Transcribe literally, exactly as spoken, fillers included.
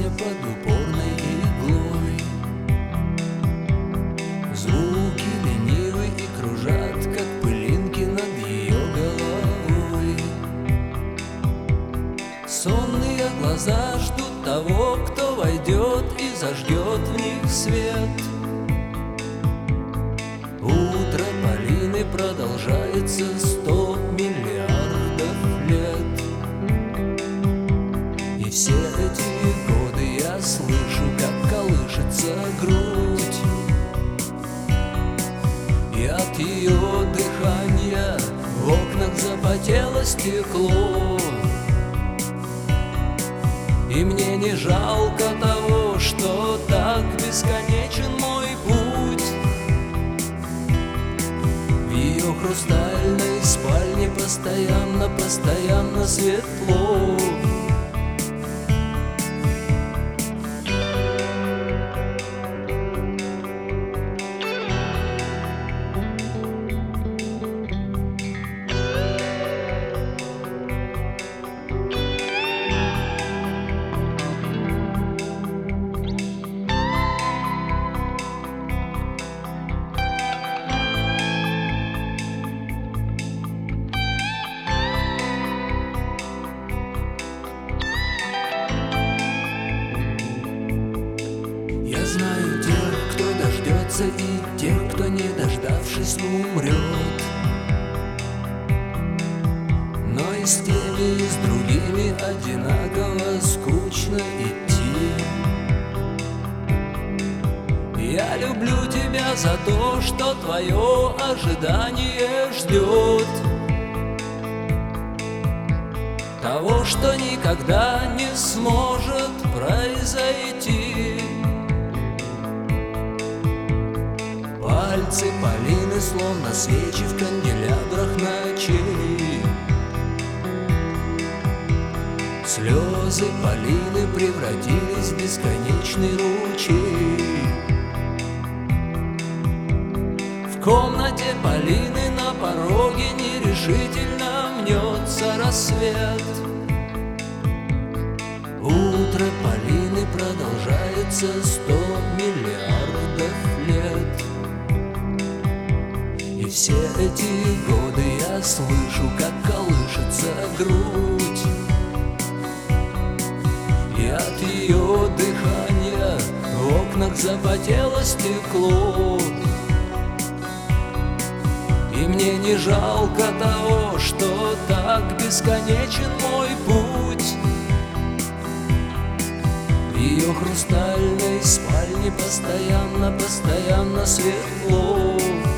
под упорной иглой. Звуки ленивы и кружат, как пылинки над ее головой. Сонные глаза ждут того, кто войдет и зажгет в них свет. Утро Полины продолжается сто миллиардов лет. И все эти годы я слышу, как колышется грудь, и от ее дыхания в окнах запотело стекло. И мне не жалко того, что так бесконечен мой путь. В ее хрустальной спальне постоянно, постоянно светло. Я знаю тех, кто дождется, и тех, кто, не дождавшись, умрет. Но и с теми, и с другими одинаково скучно идти. Я люблю тебя за то, что твое ожидание ждет того, что никогда не сможет произойти. Пальцы Полины, словно свечи в канделябрах ночей. Слезы Полины превратились в бесконечный ручей. В комнате Полины на пороге нерешительно мнется рассвет. Утро Полины продолжается сто миллиардов лет. И все эти годы я слышу, как колышется грудь, и от ее дыхания в окнах запотело стекло. И мне не жалко того, что так бесконечен мой путь. В ее хрустальной спальне постоянно, постоянно светло.